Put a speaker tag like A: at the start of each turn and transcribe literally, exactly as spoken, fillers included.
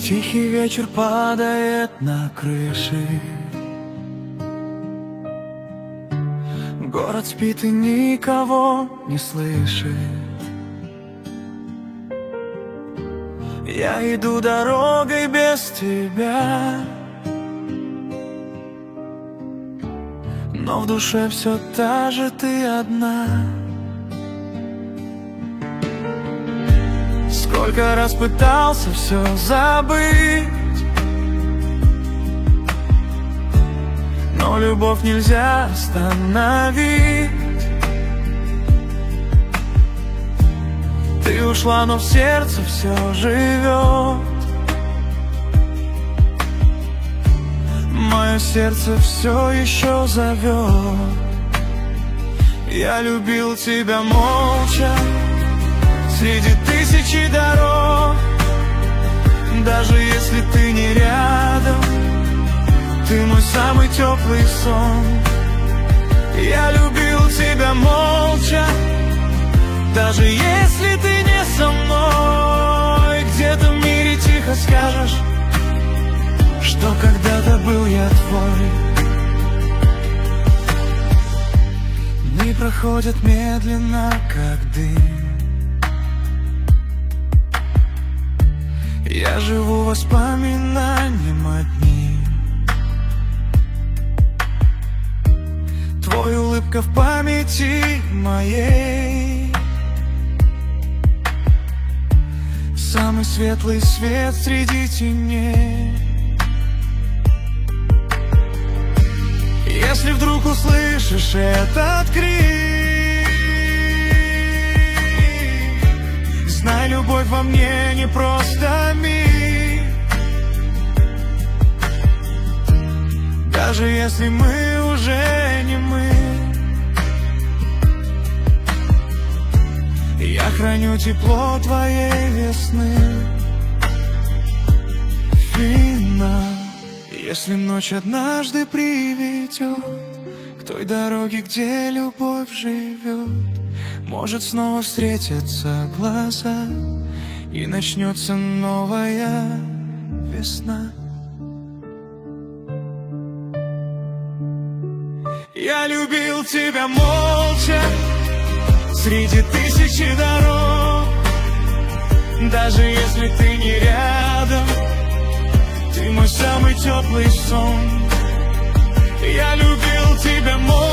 A: Тихий вечер падает на крыши, город спит и никого не слышит. Я иду дорогой без тебя, но в душе все та же ты одна. Сколько раз пытался все забыть, но любовь нельзя остановить. Ты ушла, но в сердце все живет. Мое сердце все еще зовет. Я любил тебя молча среди тысячи дорог. Даже если ты не рядом, ты мой самый теплый сон. Я любил тебя молча, даже если ты не со мной. Где-то в мире тихо скажешь, что когда-то был я твой. Дни проходят медленно, как дым. Я живу воспоминанием одним. Твоя улыбка в памяти моей, самый светлый свет среди теней. Если вдруг услышишь этот крик, знай, любовь во мне не просто миг. Даже если мы уже не мы, я храню тепло твоей весны. Финал. Если ночь однажды приведет к той дороге, где любовь живет, может снова встретятся глаза, и начнется новая весна. Я любил тебя молча среди тысячи дорог. Даже если ты не рядом, ты мой самый теплый сон. Я любил тебя молча,